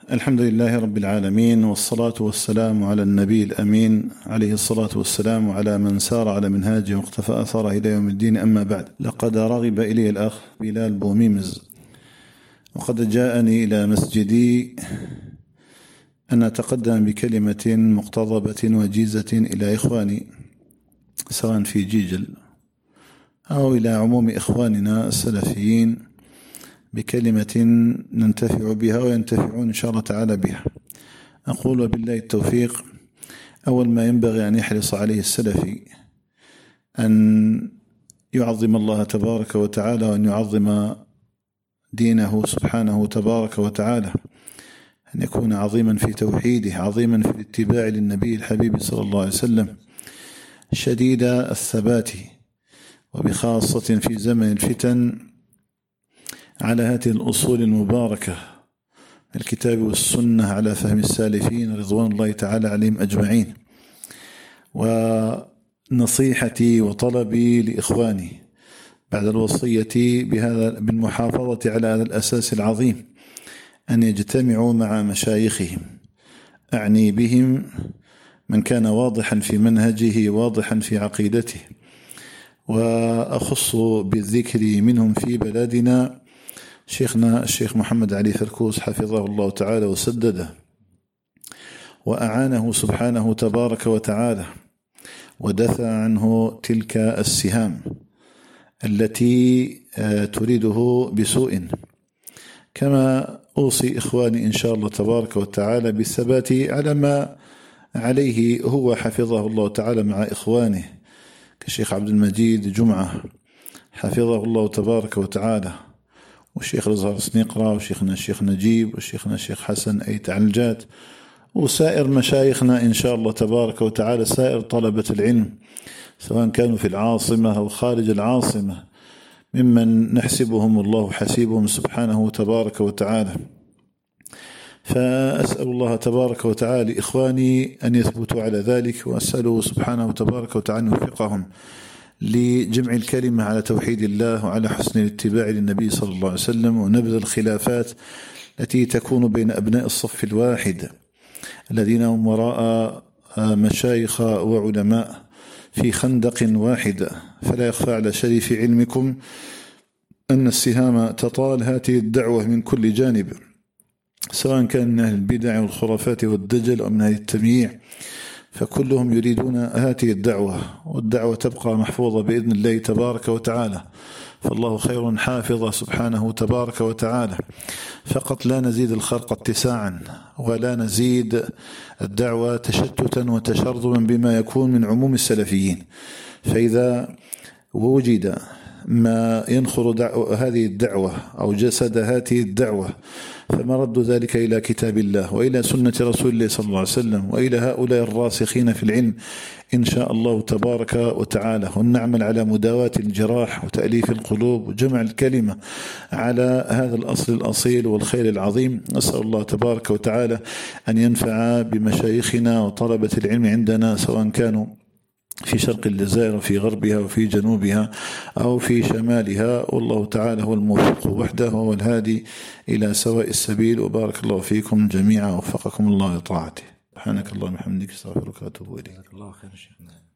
الحمد لله رب العالمين، والصلاة والسلام على النبي الأمين عليه الصلاة والسلام، وعلى من سار على منهاجه واقتفى أثره إلى يوم الدين. أما بعد، لقد رغب إلي الأخ بلال بوميمز، وقد جاءني إلى مسجدي أن أتقدم بكلمة مقتضبة وجيزة إلى إخواني، سواء في جيجل أو إلى عموم إخواننا السلفيين، بكلمة ننتفع بها وينتفعون إن شاء الله تعالى بها. أقول وبالله التوفيق. أول ما ينبغي أن يحرص عليه السلفي أن يعظم الله تبارك وتعالى، وأن يعظم دينه سبحانه تبارك وتعالى، أن يكون عظيما في توحيده، عظيما في الاتباع للنبي الحبيب صلى الله عليه وسلم، شديد الثبات، وبخاصة في زمن الفتن، على هذه الأصول المباركة، الكتاب والسنة على فهم السالفين رضوان الله تعالى عليهم أجمعين. ونصيحتي وطلبي لإخواني بعد الوصية بالمحافظة على هذا الأساس العظيم أن يجتمعوا مع مشايخهم، أعني بهم من كان واضحا في منهجه، واضحا في عقيدته، وأخص بالذكر منهم في بلادنا شيخنا الشيخ محمد علي فركوس حفظه الله تعالى وسدده وأعانه سبحانه تبارك وتعالى، ودفع عنه تلك السهام التي تريده بسوء. كما أوصي إخواني إن شاء الله تبارك وتعالى بالثبات على ما عليه هو حفظه الله تعالى مع إخوانه كالشيخ عبد المجيد جمعة حفظه الله تبارك وتعالى، والشيخ الأزهر سنيقرة، وشيخنا الشيخ نجيب، وشيخنا الشيخ حسن أيت عنجات، وسائر مشايخنا إن شاء الله تبارك وتعالى، سائر طلبة العلم سواء كانوا في العاصمة أو خارج العاصمة، ممن نحسبهم الله حسيبهم سبحانه تبارك وتعالى. فأسأل الله تبارك وتعالى إخواني أن يثبتوا على ذلك، وأسأله سبحانه تبارك وتعالى أن يوفقهم لجمع الكلمة على توحيد الله وعلى حسن الاتباع للنبي صلى الله عليه وسلم، ونبذ الخلافات التي تكون بين أبناء الصف الواحد الذين هم وراء مشايخ وعلماء في خندق واحد. فلا يخفى على شريف علمكم أن السهام تطال هذه الدعوة من كل جانب، سواء كان من أهل البدع والخرافات والدجل أو من أهل التمييع، فكلهم يريدون هذه الدعوة، والدعوة تبقى محفوظة بإذن الله تبارك وتعالى، فالله خير حافظ سبحانه تبارك وتعالى. فقط لا نزيد الخرق اتساعا، ولا نزيد الدعوة تشتتا وتشرذما بما يكون من عموم السلفيين. فإذا وجد ما ينخر هذه الدعوة أو جسد هذه الدعوة، فما رد ذلك إلى كتاب الله وإلى سنة رسول الله صلى الله عليه وسلم وإلى هؤلاء الراسخين في العلم إن شاء الله تبارك وتعالى، ونعمل على مداواة الجراح وتأليف القلوب وجمع الكلمة على هذا الأصل الأصيل والخير العظيم. نسأل الله تبارك وتعالى أن ينفع بمشايخنا وطلبة العلم عندنا، سواء كانوا في شرق الجزائر وفي غربها وفي جنوبها أو في شمالها، والله تعالى هو الموفق وحده، هو الهادي إلى سواء السبيل. وبارك الله فيكم جميعا، ووفقكم الله لطاعته. سبحانك اللهم وبحمدك، استغفرك واتوب إليك. جزاك الله خير شيخنا.